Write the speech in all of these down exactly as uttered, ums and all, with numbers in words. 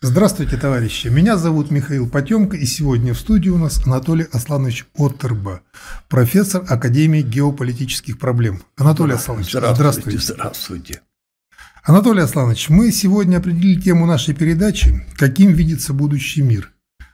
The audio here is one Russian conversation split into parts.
Здравствуйте, товарищи. Меня зовут Михаил Потемко, и сегодня в студии у нас Анатолий Асланович Оттерба, профессор Академии геополитических проблем. Анатолий Асланович, здравствуйте. Здравствуйте. Здравствуйте. Анатолий Асланович, мы сегодня определили тему нашей передачи «Каким видится будущий мир?».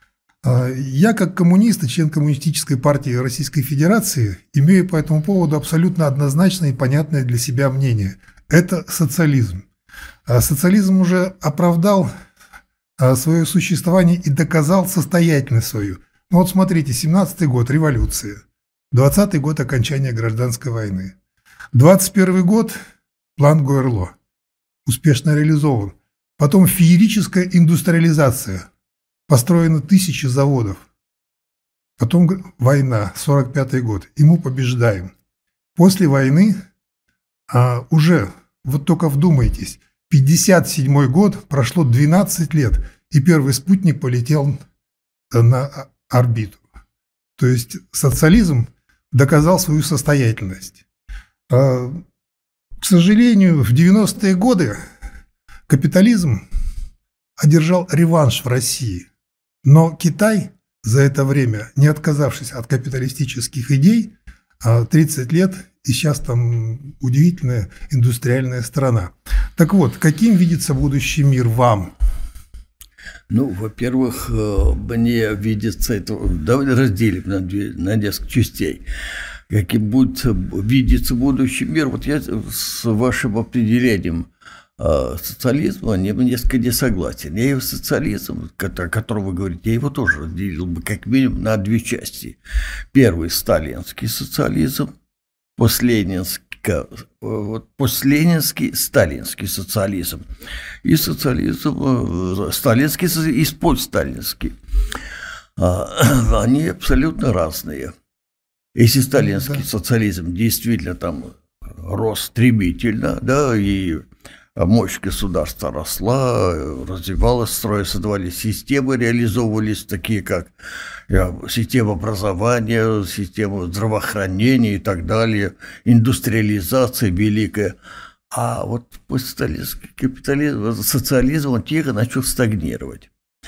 Я, как коммунист и член Коммунистической партии Российской Федерации, имею по этому поводу абсолютно однозначное и понятное для себя мнение. Это социализм. Социализм уже оправдал свое существование и доказал состоятельность свою. Ну вот смотрите, семнадцатый год – революция, двадцатый год – окончание гражданской войны, двадцать первый год – план Гуэрло, успешно реализован. Потом феерическая индустриализация, построено тысячи заводов. Потом война, сорок пятый год, и мы побеждаем. После войны а, уже, вот только вдумайтесь, пятьдесят седьмой год, прошло двенадцать лет, и первый спутник полетел на орбиту. То есть социализм доказал свою состоятельность. К сожалению, в девяностые годы капитализм одержал реванш в России, но Китай за это время, не отказавшись от капиталистических идей, тридцать лет, и сейчас там удивительная индустриальная страна. Так вот, каким видится будущий мир вам? Ну, во-первых, мне видится это... Давайте разделим на, две, на несколько частей. Каким будет видеться будущий мир? Вот я с вашим определением социализма несколько не согласен. Я его социализм, о котором вы говорите, я его тоже разделил бы как минимум на две части. Первый – сталинский социализм, постленинский, вот, постленинский, сталинский социализм и социализм, сталинский и постсталинский. Они абсолютно разные. Если сталинский да. социализм действительно там рос стремительно, да, и мощь государства росла, развивалась, строя, создавались системы, реализовывались такие, как система образования, система здравоохранения и так далее, индустриализация великая. А вот постсталинский капитализм, социализм, он тихо начал стагнировать.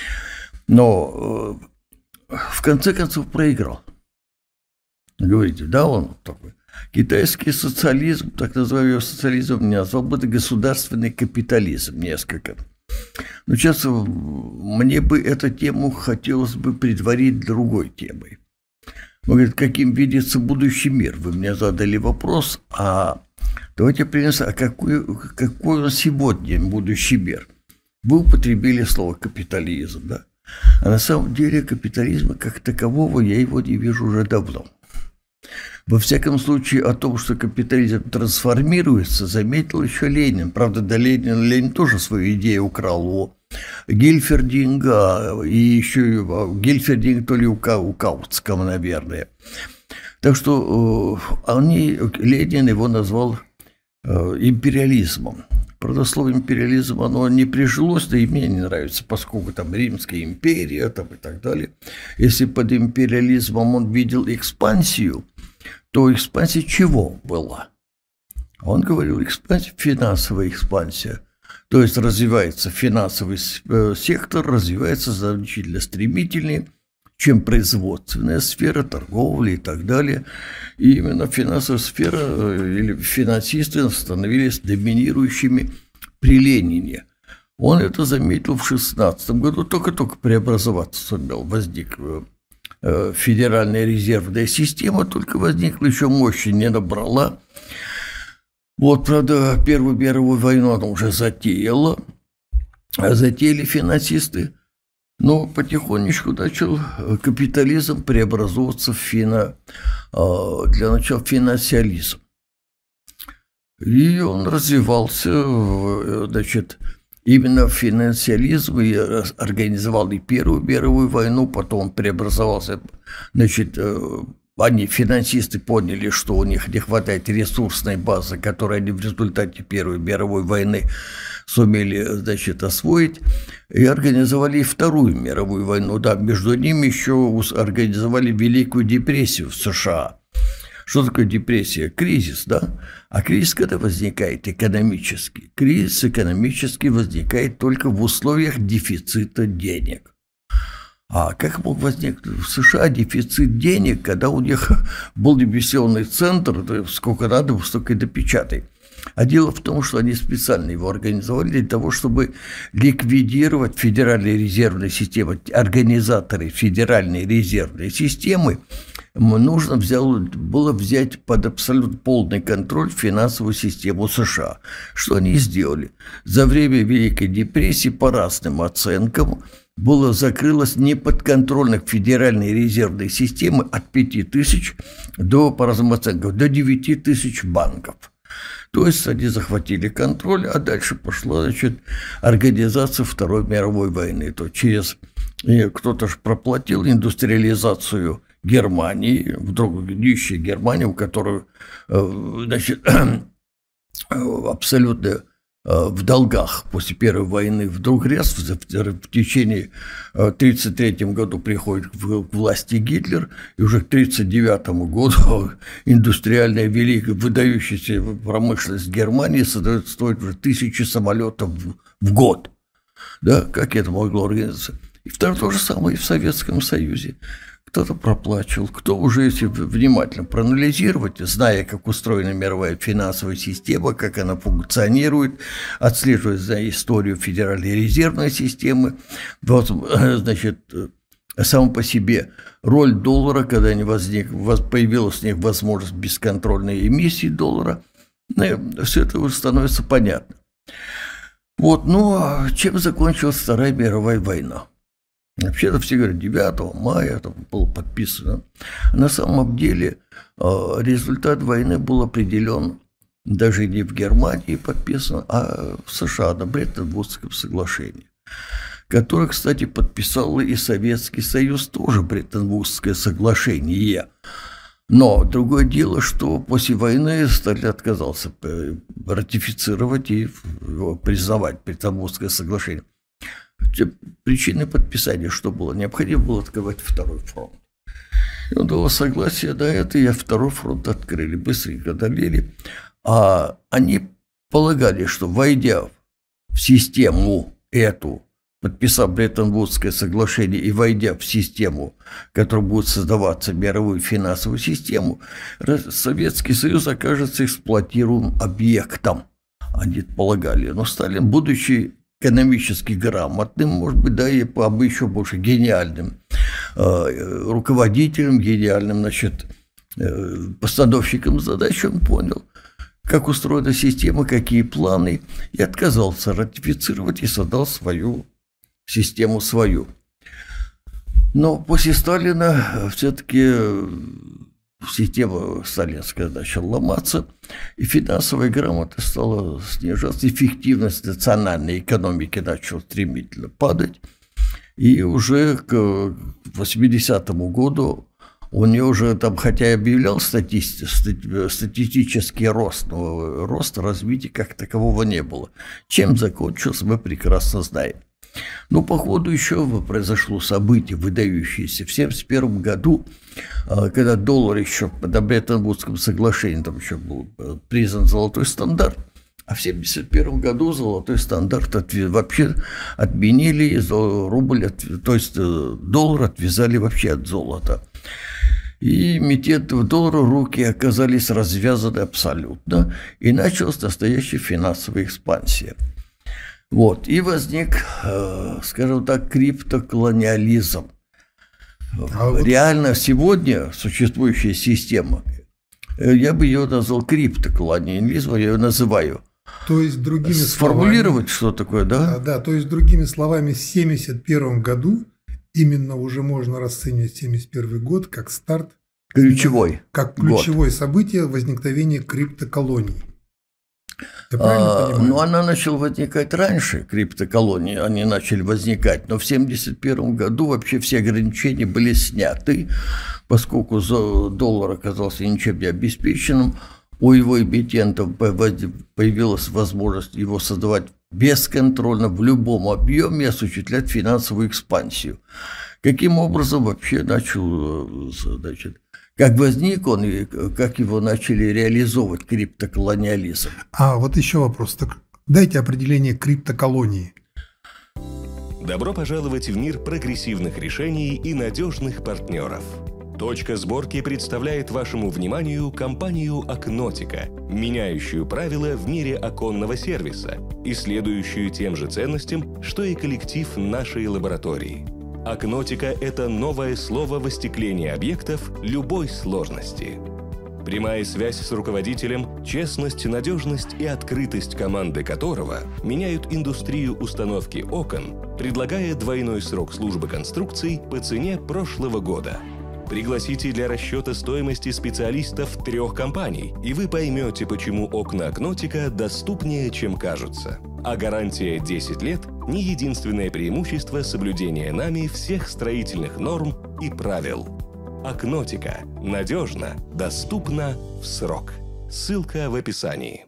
Но в конце концов проиграл. Говорите, да, он такой. Китайский социализм, так называемый социализм, не назвал бы это государственный капитализм несколько. Но сейчас мне бы эту тему хотелось бы предварить другой темой. Он говорит, каким видится будущий мир? Вы мне задали вопрос, а давайте принесем, а какой, какой он сегодня будущий мир? Вы употребили слово капитализм, да? А на самом деле капитализма как такового я его не вижу уже давно. Во всяком случае, о том, что капитализм трансформируется, заметил еще Ленин. Правда, до Ленина Ленин тоже свою идею украл у Гильфердинга, и еще Гильфердинг то ли у, у Каутского, наверное. Так что они, Ленин его назвал империализмом. Правда, слово империализм, оно не прижилось, да и мне не нравится, поскольку там Римская империя там, и так далее. Если под империализмом он видел экспансию, то экспансия чего была? Он говорил, экспансия, финансовая экспансия. То есть развивается финансовый сектор, развивается значительно стремительнее, чем производственная сфера, торговля и так далее. И именно финансовая сфера или финансисты становились доминирующими при Ленине. Он это заметил в шестнадцатом году, только-только преобразоваться сумел, возник Федеральная резервная система, только возникла, еще мощи не набрала. Вот, правда, Первую мировую войну она уже затеяла, а затеяли финансисты. Но потихонечку начал капитализм преобразовываться в фино, для начала финансиализм. И он развивался, значит, именно финансиализм, и организовал и Первую мировую войну, потом преобразовался, значит, они, финансисты, поняли, что у них не хватает ресурсной базы, которую они в результате Первой мировой войны сумели, значит, освоить, и организовали и Вторую мировую войну. Да, между ними еще организовали Великую депрессию в США, Что такое депрессия? Кризис, да? А кризис когда возникает? Экономический. Кризис экономический возникает только в условиях дефицита денег. А как мог возникнуть в США дефицит денег, когда у них был дебиссионный центр, то сколько надо, столько и допечатай. А дело в том, что они специально его организовали для того, чтобы ликвидировать Федеральной резервной системы, организаторы Федеральной резервной системы. Нужно взял, было взять под абсолютно полный контроль финансовую систему США. Что они сделали? За время Великой депрессии, по разным оценкам, было закрылось неподконтрольных Федеральной резервной системы от пяти тысяч до, по разным оценкам, до девяти тысяч банков. То есть они захватили контроль, а дальше пошла, значит, организация Второй мировой войны. То через кто-то же проплатил индустриализацию Германии, вдруг нищая Германия, у которой, значит, абсолютно в долгах после Первой войны, вдруг раз в течение тридцать третьем году приходит к власти Гитлер, и уже к тридцать девятому году индустриальная великая выдающаяся промышленность Германии создает, стоит уже тысячи самолетов в, в год. Да, как это могло организоваться? И второе то же самое и в Советском Союзе. Кто-то проплачивал, кто уже, если внимательно проанализировать, зная, как устроена мировая финансовая система, как она функционирует, отслеживая за историю Федеральной резервной системы, вот, значит, сам по себе роль доллара, когда не возник, появилась у них возможность бесконтрольной эмиссии доллара, все это уже становится понятно. Вот, ну, а чем закончилась Вторая мировая война? Вообще-то все говорят, девятого мая там было подписано. На самом деле результат войны был определен даже не в Германии подписан, а в США на Бреттон-Вудском соглашении, которое, кстати, подписал и Советский Союз, тоже Бреттон-Вудское соглашение. Но другое дело, что после войны Сталин отказался ратифицировать и признавать Бреттон-Вудское соглашение. Причиной подписания что было? Необходимо было открывать второй фронт. И он дал согласие на это, и второй фронт открыли, быстренько долили. А они полагали, что войдя в систему эту, подписав Бреттон-Вудское соглашение и войдя в систему, которая будет создаваться мировую финансовую систему, Советский Союз окажется эксплуатируемым объектом. Они полагали. Но Сталин, будучи экономически грамотным, может быть, да, и по еще больше гениальным э, руководителем, гениальным, значит, э, постановщиком задач, он понял, как устроена система, какие планы, и отказался ратифицировать и создал свою систему свою. Но после Сталина все-таки система сталинская начала ломаться, и финансовая грамотность стала снижаться, эффективность национальной экономики начала стремительно падать, и уже к восьмидесятому году у нее уже там, хотя и объявлял стати... статистический рост, но роста развития как такового не было. Чем закончился, мы прекрасно знаем. Но по ходу еще произошло событие, выдающееся. В семьдесят первом году, когда доллар еще по Бреттон-Вудскому соглашению, там еще был признан золотой стандарт, а в семьдесят первом году золотой стандарт вообще отменили, рубль, то есть доллар отвязали вообще от золота. И эмитентов доллара руки оказались развязаны абсолютно, и началась настоящая финансовая экспансия. Вот, и возник, скажем так, криптоколониализм. А вот... Реально сегодня существующая система, я бы ее назвал криптоколониализмом, я ее называю. То есть, другими Сформулировать, словами, что такое, да? Да, да, то есть, другими словами, в семьдесят первом году именно уже можно расценивать семьдесят первый год как старт, ключевой как ключевое год. Событие возникновения криптоколоний. А, ну, она начала возникать раньше, криптоколонии, они начали возникать, но в семьдесят первом году вообще все ограничения были сняты, поскольку доллар оказался ничем не обеспеченным, у его эмитентов появилась возможность его создавать бесконтрольно в любом объеме и осуществлять финансовую экспансию. Каким образом вообще начал, значит, как возник он и как его начали реализовывать криптоколониализм. А вот еще вопрос. Так дайте определение криптоколонии. Добро пожаловать в мир прогрессивных решений и надежных партнеров. Точка сборки представляет вашему вниманию компанию Окнотика, меняющую правила в мире оконного сервиса и следующую тем же ценностям, что и коллектив нашей лаборатории. Окнотика – это новое слово в остеклении объектов любой сложности. Прямая связь с руководителем, честность, надежность и открытость команды которого меняют индустрию установки окон, предлагая двойной срок службы конструкций по цене прошлого года. Пригласите для расчета стоимости специалистов трех компаний, и вы поймете, почему окна Окнотика доступнее, чем кажутся. А гарантия десять лет – не единственное преимущество соблюдения нами всех строительных норм и правил. Окнотика. Надежно, доступно, в срок. Ссылка в описании.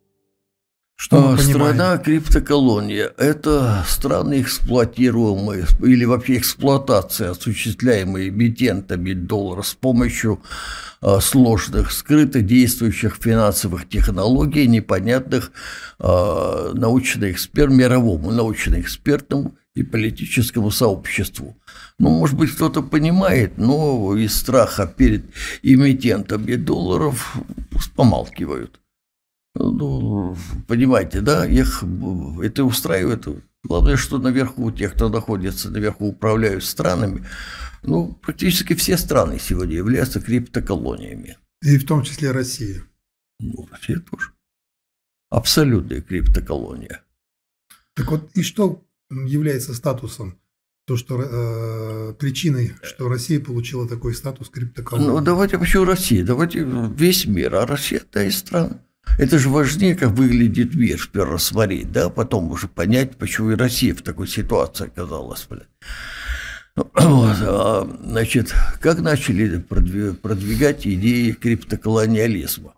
Что мы понимаем? Страна криптоколония – это страны, эксплуатируемые или вообще эксплуатация, осуществляемая эмитентами доллара с помощью а, сложных, скрыто действующих финансовых технологий, непонятных а, научно-эксперт, мировому научно-экспертному и политическому сообществу. Ну, может быть, кто-то понимает, но из страха перед эмитентами долларов помалкивают. Ну, понимаете, да, их это устраивает. Главное, что наверху, тех, кто находится наверху, управляют странами, ну, практически все страны сегодня являются криптоколониями. И в том числе Россия. Ну, Россия тоже. Абсолютная криптоколония. Так вот, и что является статусом, то, что э, причиной, что Россия получила такой статус криптоколонии? Ну, давайте почему Россия? Давайте весь мир, а Россия – одна из стран. Это же важнее, как выглядит мир, сперва рассмотреть, да, потом уже понять, почему и Россия в такой ситуации оказалась. Вот. Значит, как начали продвигать идеи криптоколониализма?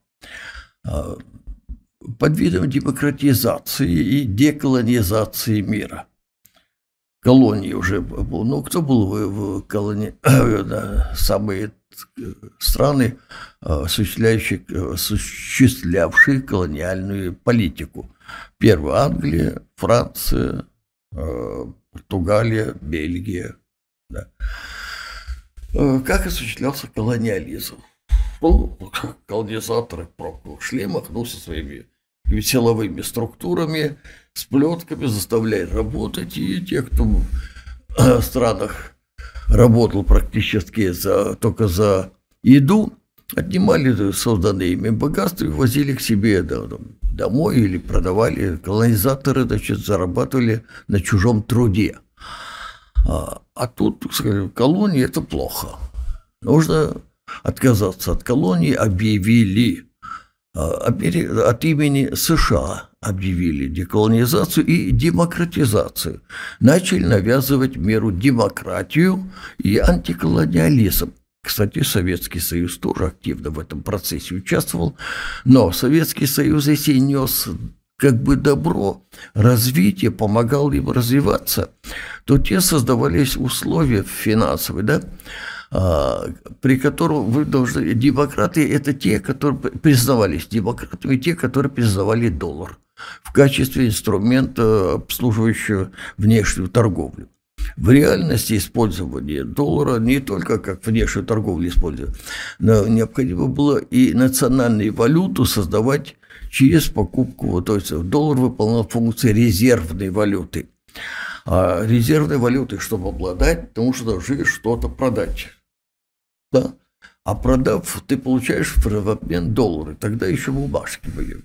Под видом демократизации и деколонизации мира. Колонии уже, ну, кто был в колонии, самые страны, осуществляющие, осуществлявшие колониальную политику. Первая Англия, Франция, Португалия, Бельгия. Да. Как осуществлялся колониализм? Ну, колонизаторы в пробковых шлемах, ну, со своими силовыми структурами, с плетками заставляют работать, и те, кто в странах работал практически за, только за еду, отнимали созданные ими богатства и возили к себе домой или продавали. Колонизаторы, значит, зарабатывали на чужом труде. А, а тут, скажем, колонии – это плохо. Нужно отказаться от колонии, объявили. От имени США объявили деколонизацию и демократизацию. Начали навязывать меру демократию и антиколониализм. Кстати, Советский Союз тоже активно в этом процессе участвовал, но Советский Союз, если нес как бы добро, развитие, помогал им развиваться, то те создавались условия финансовые, да, при котором вы должны... Демократы – это те, которые признавались демократами, те, которые признавали доллар в качестве инструмента, обслуживающего внешнюю торговлю. В реальности использование доллара не только как внешнюю торговлю использовать, но необходимо было и национальную валюту создавать через покупку. То есть доллар выполнял функции резервной валюты. А резервной валютой, чтобы обладать, нужно должны что-то продать. Да? А продав, ты получаешь в обмен доллары. Тогда еще бумажки были.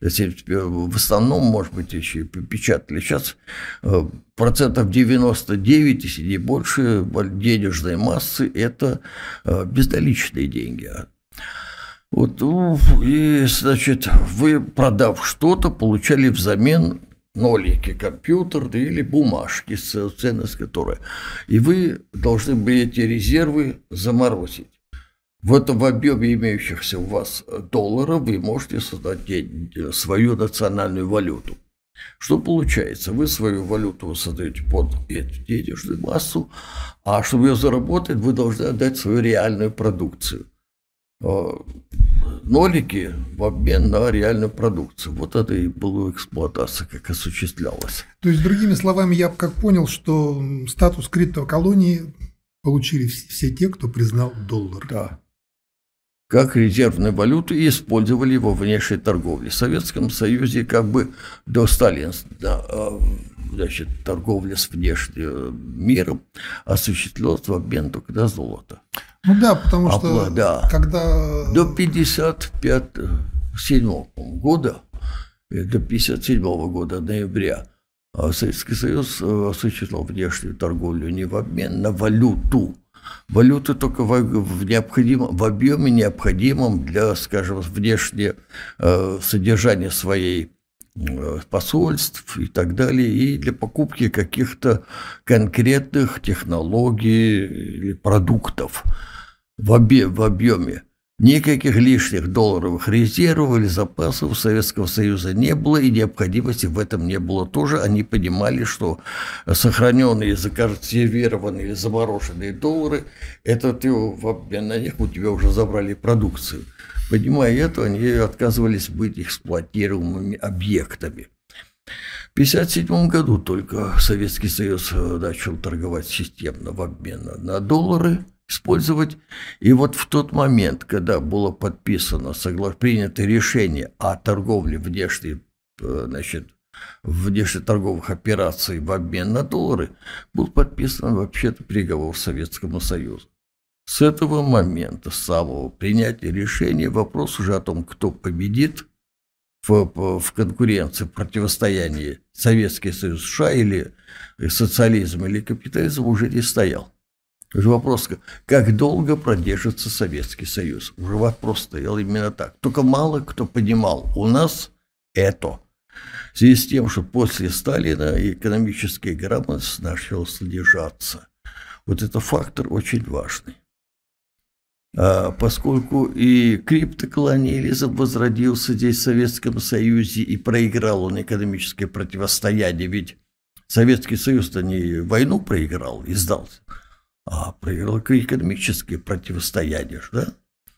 В основном, может быть, еще и печатали. Сейчас процентов девяносто девять, если не больше, денежной массы – это безналичные деньги. Вот, и, значит, вы, продав что-то, получали взамен нолики компьютерные или бумажки, ценность которой. И вы должны были эти резервы заморозить. В этом объеме имеющихся у вас долларов вы можете создать свою национальную валюту. Что получается? Вы свою валюту создаете под эту денежную массу, а чтобы ее заработать, вы должны отдать свою реальную продукцию. нолики в обмен на реальную продукцию. Вот это и была эксплуатация, как осуществлялась. То есть, другими словами, я как понял, что статус криптоколонии получили все те, кто признал доллар. Да. Как резервную валюту и использовали его в внешней торговле. В Советском Союзе как бы до Сталина, да, значит, торговля с внешним миром осуществлялась в обмен только на золото. Ну да, потому а, что да, когда... До пятьдесят седьмого года, до пятьдесят седьмого года, ноября, Советский Союз осуществлял внешнюю торговлю не в обмен на валюту. Валюты только в, в, необходимом, в объеме, необходимом для, скажем, внешнего э, содержания своей э, посольств и так далее, и для покупки каких-то конкретных технологий или продуктов в, обе, в объеме. Никаких лишних долларовых резервов или запасов Советского Союза не было, и необходимости в этом не было тоже. Они понимали, что сохраненные, законсервированные или замороженные доллары, это ты в обмен на них у тебя уже забрали продукцию. Понимая это, они отказывались быть эксплуатируемыми объектами. В пятьдесят седьмом году только Советский Союз начал торговать системно в обмен на доллары, использовать. И вот в тот момент, когда было подписано, принято решение о торговле внешней, значит, внешнеторговых операций в обмен на доллары, был подписан вообще-то приговор Советскому Союзу. С этого момента, с самого принятия решения, вопрос уже о том, кто победит в, в конкуренции, в противостоянии Советский Союз США или социализм или капитализм уже не стоял. Уже вопрос, как долго продержится Советский Союз. Уже вопрос стоял именно так. Только мало кто понимал, у нас это. В связи с тем, что после Сталина экономическая грамотность начала снижаться. Вот это фактор очень важный. А поскольку и криптоколониализм возродился здесь в Советском Союзе, и проиграл он экономическое противостояние, ведь Советский Союз-то не войну проиграл и сдался, а проиграл экономическое противостояние. Да?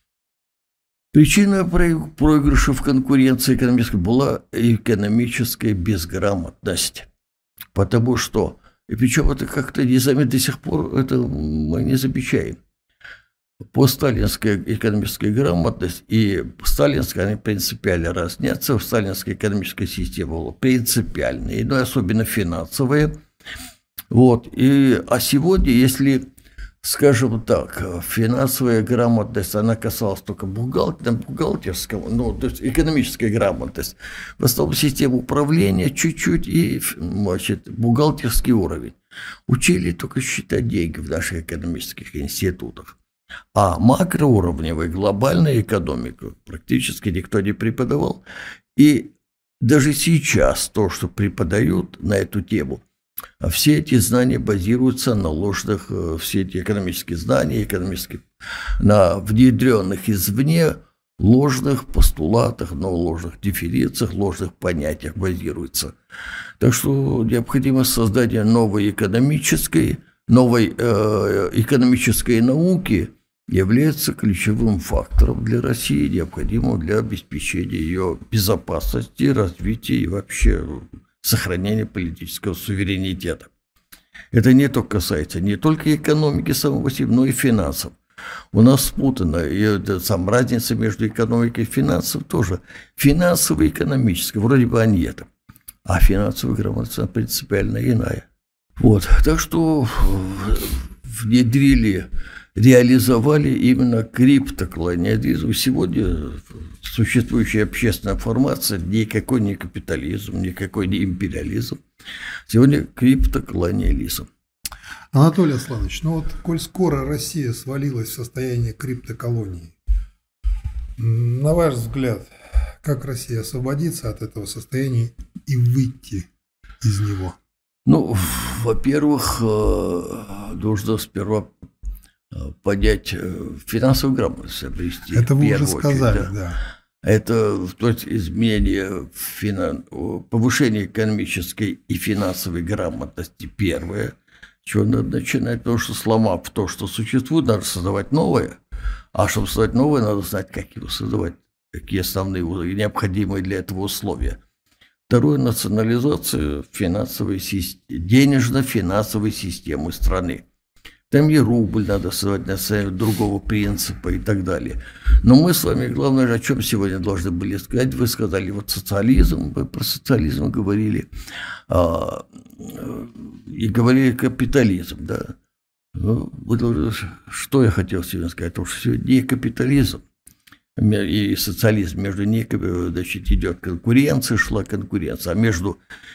Причина проигрыша в конкуренции экономической была экономическая безграмотность. Потому что, и причем это как-то незаметно до сих пор, это мы не замечаем. Постсталинская экономическая грамотность и сталинская, они принципиально разнятся. Сталинская экономическая система была принципиальная, но особенно финансовая. Вот. И, а сегодня, если, скажем так, финансовая грамотность, она касалась только бухгалтер, бухгалтерского, ну, то есть экономическая грамотность, в основном система управления чуть-чуть и, значит, бухгалтерский уровень. Учили только считать деньги в наших экономических институтах. А макроуровневая глобальная экономика практически никто не преподавал. И даже сейчас то, что преподают на эту тему, все эти знания базируются на ложных, все эти экономические знания, экономические, на внедренных извне ложных постулатах, но ложных дефинициях, ложных понятиях базируются. Так что необходимо создание новой экономической, новой э, экономической науки является ключевым фактором для России, необходимым для обеспечения ее безопасности, развития и вообще сохранения политического суверенитета. Это не только касается не только экономики самого себя, но и финансов. У нас спутано, и сам разница между экономикой и финансом тоже. Финансовая и экономическая, вроде бы они это, а финансовая грамотность принципиально иная. Вот, так что внедрили, реализовали именно криптоколониализм. Сегодня существующая общественная формация никакой не капитализм, никакой не империализм. Сегодня криптоколониализм. Анатолий Асланович, ну вот, коль скоро Россия свалилась в состояние криптоколонии, на ваш взгляд, как Россия освободится от этого состояния и выйти из него? Ну, во-первых, нужно сперва понять финансовую грамотность, обрести. Это вы уже сказали, очередь, да. да. Это то есть изменение, финан... повышение экономической и финансовой грамотности первое, чего надо начинать, потому что сломав то, что существует, надо создавать новое. А чтобы создать новое, надо знать, как его создавать, какие основные необходимые для этого условия. Второе – национализация финансовой системы, денежно-финансовой системы страны. Там и рубль надо создавать на основе другого принципа и так далее. Но мы с вами, главное, о чем сегодня должны были сказать. Вы сказали, вот социализм, вы про социализм говорили, а, и говорили капитализм, да. Ну, что я хотел сегодня сказать? Потому что сегодня не капитализм и социализм, между ними, значит, идет конкуренция, шла конкуренция, а между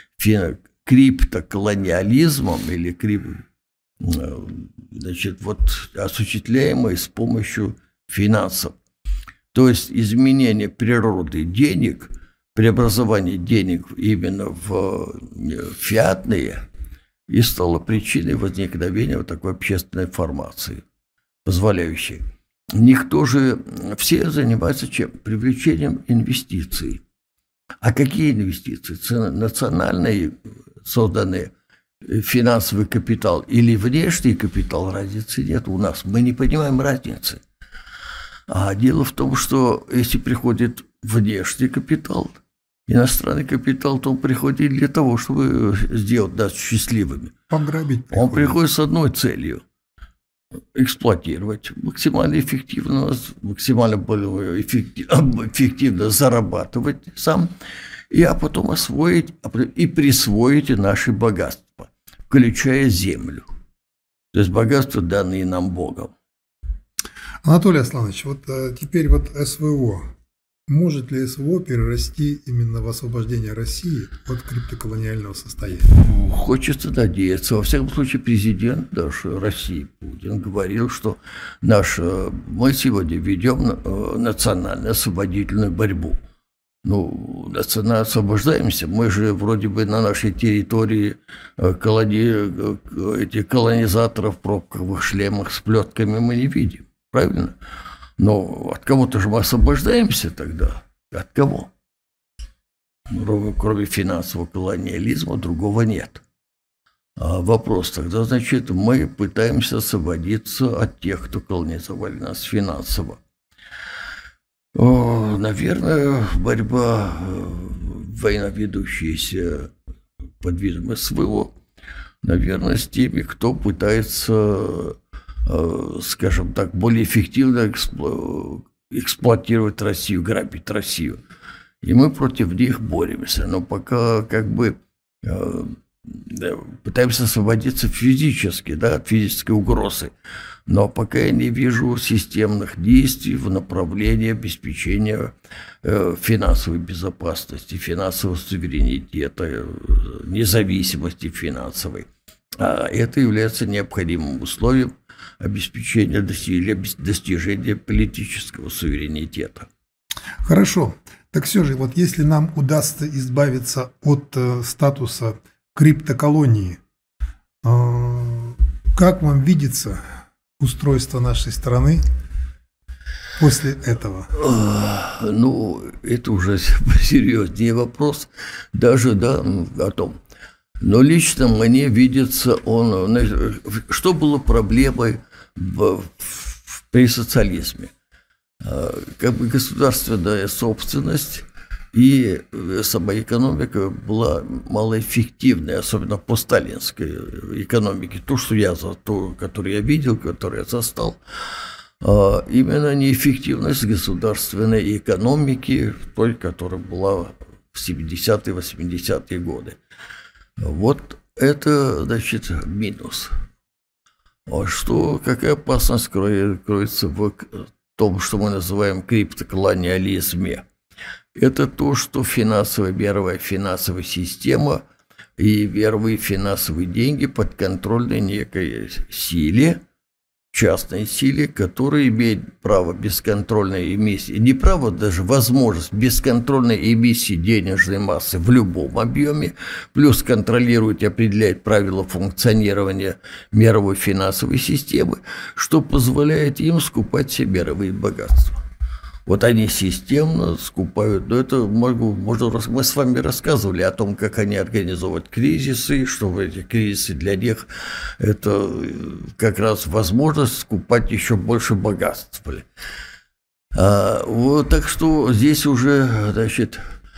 криптоколониализмом или крип, значит, вот, осуществляемой с помощью финансов. То есть изменение природы денег, преобразование денег именно в фиатные, и стало причиной возникновения вот такой общественной формации, позволяющей. Никто же, все занимаются чем? Привлечением инвестиций. А какие инвестиции? Национальные созданные, финансовый капитал или внешний капитал, разницы нет у нас. Мы не понимаем разницы. А дело в том, что если приходит внешний капитал, иностранный капитал, то он приходит для того, чтобы сделать нас счастливыми. Пограбить приходит. Он приходит с одной целью – эксплуатировать, максимально эффективно, максимально эффективно, эффективно зарабатывать сам, и, а потом освоить и присвоить наши богатства, включая землю. То есть богатства, данные нам Богом. Анатолий Асланович, вот а, теперь вот СВО. Может ли СВО перерасти именно в освобождение России от криптоколониального состояния? Хочется надеяться. Во всяком случае, президент даже России Путин говорил, что наш, мы сегодня ведем национально-освободительную борьбу. Ну, национально освобождаемся. Мы же вроде бы на нашей территории колони... эти колонизаторов в пробковых шлемах с плетками мы не видим. Правильно? Но от кого-то же мы освобождаемся тогда. От кого? Кроме финансового колониализма другого нет. А вопрос тогда, значит, мы пытаемся освободиться от тех, кто колонизовали нас финансово. О, наверное, борьба, война, ведущаяся под видом СВО, наверное, с теми, кто пытается, скажем так, более эффективно эксплуатировать Россию, грабить Россию. И мы против них боремся. Но пока как бы пытаемся освободиться физически, да, от физической угрозы. Но пока я не вижу системных действий в направлении обеспечения финансовой безопасности, финансового суверенитета, независимости финансовой. А это является необходимым условием обеспечения или достижения политического суверенитета. Хорошо. Так все же, вот если нам удастся избавиться от э, статуса криптоколонии, э, как вам видится устройство нашей страны после этого? Ну, это уже серьезнее вопрос, даже, да, о том. Но лично мне видится он... Что было проблемой в, в, при социализме? Как бы государственная собственность и сама экономика была малоэффективной, особенно по сталинской экономике. То, что я, то, которое я видел, которое я застал, именно неэффективность государственной экономики, той, которая была в семидесятые, восьмидесятые годы. Вот это, значит, минус. А что, какая опасность кроется в том, что мы называем криптоколониализме? Это то, что финансовая, мировая финансовая система и мировые финансовые деньги подконтрольны некой силе, частной силе, которая имеет право бесконтрольной эмиссии, не право, даже возможность бесконтрольной эмиссии денежной массы в любом объеме, плюс контролирует и определяет правила функционирования мировой финансовой системы, что позволяет им скупать все мировые богатства. Вот они системно скупают. Но это могу, можно, мы с вами рассказывали о том, как они организовывают кризисы, что в эти кризисы для них это как раз возможность скупать еще больше богатств. А, вот, так что здесь уже, значит,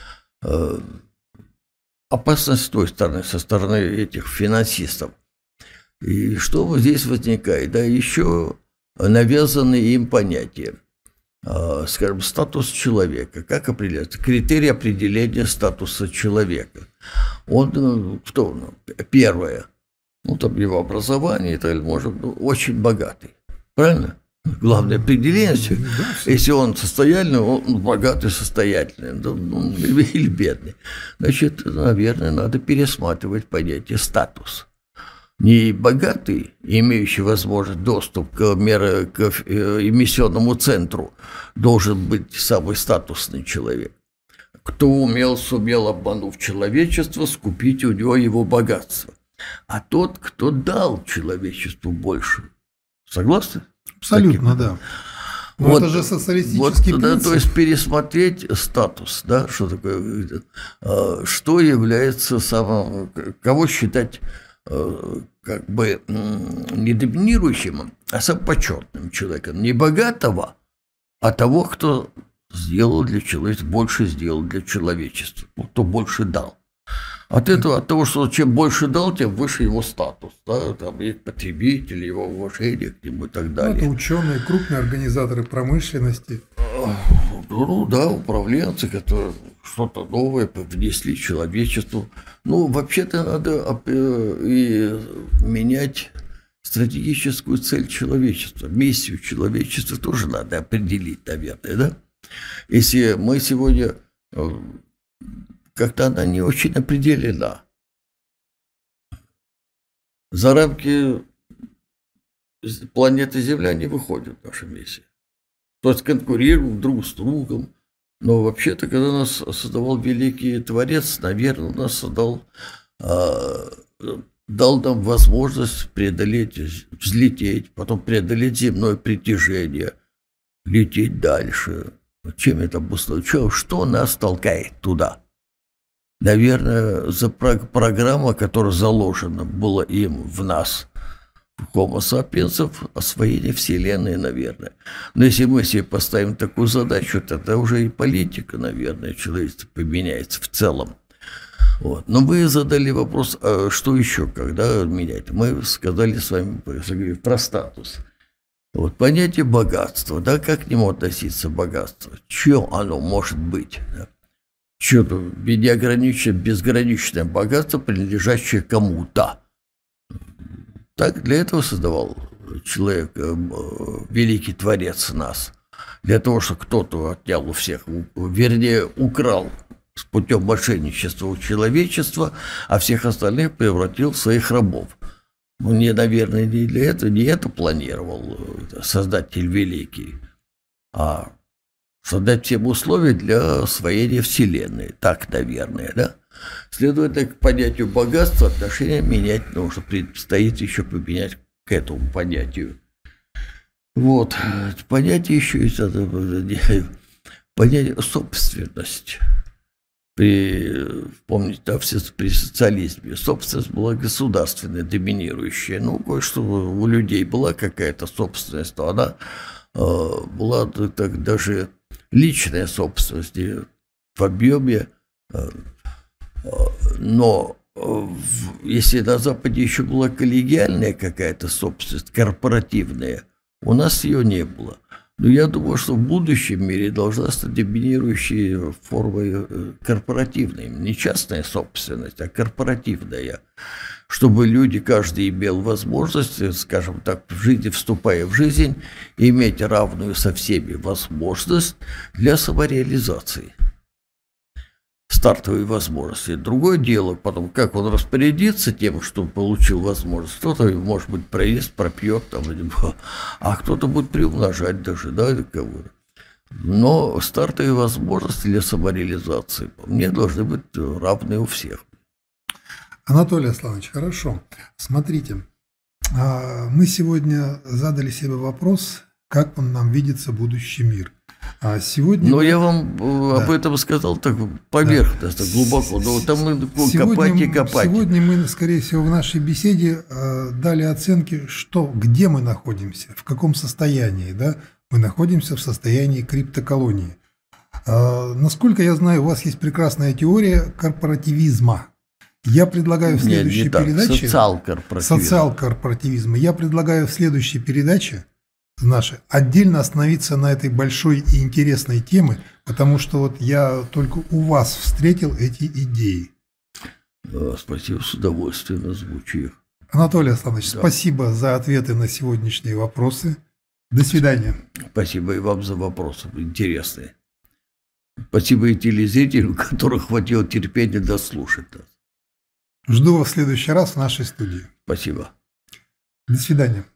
опасность с той стороны, со стороны этих финансистов. И что здесь возникает? Да, еще навязанные им понятия. Скажем, статус человека. Как определяется? Критерий определения статуса человека. Он, кто? Первое. Ну, там его образование, это может быть очень богатый. Правильно? Главное определение. Если он состоятельный, он богатый, состоятельный. Ну, или бедный. Значит, наверное, надо пересматривать понятие статус. Не богатый, имеющий возможность доступ к, мере, к эмиссионному центру, должен быть самый статусный человек. Кто умел, сумел, обманув человечество, скупить у него его богатство. А тот, кто дал человечеству больше. Согласны? Абсолютно, да. Но вот, это же социалистический вот, принцип. Да, то есть пересмотреть статус, да, что такое, что является самым, кого считать как бы не доминирующим, а самым почетным человеком. Не богатого, а того, кто сделал для человечества, больше сделал для человечества, кто больше дал. От этого, от того, что чем больше дал, тем выше его статус, да, там и потребитель, его уважение к нему и так далее. Ну, это ученые, крупные организаторы промышленности. Ну да, управленцы, которые что-то новое внесли человечеству. Ну, вообще-то надо и менять стратегическую цель человечества, миссию человечества тоже надо определить, наверное, да? Если мы сегодня, как-то она не очень определена. За рамки планеты Земля не выходит наша миссия. То есть конкурируем друг с другом. Но вообще-то, когда нас создавал великий Творец, наверное, нас создал, э, дал нам возможность преодолеть, взлететь, потом преодолеть земное притяжение, лететь дальше. Чем это обусловлено? Что нас толкает туда? Наверное, за программа, которая заложена была им в нас, Homo sapiens, освоение Вселенной, наверное. Но если мы себе поставим такую задачу, тогда уже и политика, наверное, человечества поменяется в целом. Вот. Но вы задали вопрос, а что еще, когда менять? Мы сказали с вами про статус. Вот понятие богатства, да, как к нему относиться богатство? Чем оно может быть? Да? Что-то неограниченное, безграничное богатство, принадлежащее кому-то. Так для этого создавал человек, великий Творец нас. Для того, чтобы кто-то отнял у всех, вернее, украл с путем мошенничества у человечества, а всех остальных превратил в своих рабов. Ну, не, наверное, не для этого, не это планировал Создатель Великий, а создать всем условия для освоения Вселенной. Так, наверное, да? Следовательно, к понятию богатства отношения менять нужно, предстоит еще поменять к этому понятию. Вот, понятие еще есть, понятие собственность. При, помните, да, при социализме собственность была государственная, доминирующая. Ну, кое-что у людей была какая-то собственность, но она э, была так, даже личная собственность в объеме. Э, Но если на Западе еще была коллегиальная какая-то собственность, корпоративная, у нас ее не было. Но я думаю, что в будущем мире должна стать доминирующей формой корпоративной. Не частная собственность, а корпоративная. Чтобы люди, каждый имел возможность, скажем так, в жизни, вступая в жизнь, иметь равную со всеми возможность для самореализации. Стартовые возможности. Другое дело, потом, как он распорядится тем, что получил возможность. Кто-то, может быть, проезд пропьет, там, а кто-то будет приумножать даже, да, кого-то. Но стартовые возможности для самореализации, мне должны быть равны у всех. Анатолий Асланович, хорошо. Смотрите, мы сегодня задали себе вопрос, как он нам видится будущий мир. А сегодня... Но я вам да. об этом сказал так поверхностно, да. глубоко. Но там мы копать и копать. Сегодня мы, скорее всего, в нашей беседе дали оценки, что, где мы находимся, в каком состоянии. Да? Мы находимся в состоянии криптоколонии. Насколько я знаю, у вас есть прекрасная теория корпоративизма. Я предлагаю в следующей Нет, не передаче... Социал-корпоративизм. Социал-корпоративизм. Я предлагаю в следующей передаче нашей отдельно остановиться на этой большой и интересной теме, потому что вот я только у вас встретил эти идеи. Да, спасибо, с удовольствием озвучу их. Анатолий Александрович, да. спасибо за ответы на сегодняшние вопросы. До свидания. Спасибо и вам за вопросы интересные. Спасибо и телезрителям, у которых хватило терпения дослушать нас. Жду вас в следующий раз в нашей студии. Спасибо. До свидания.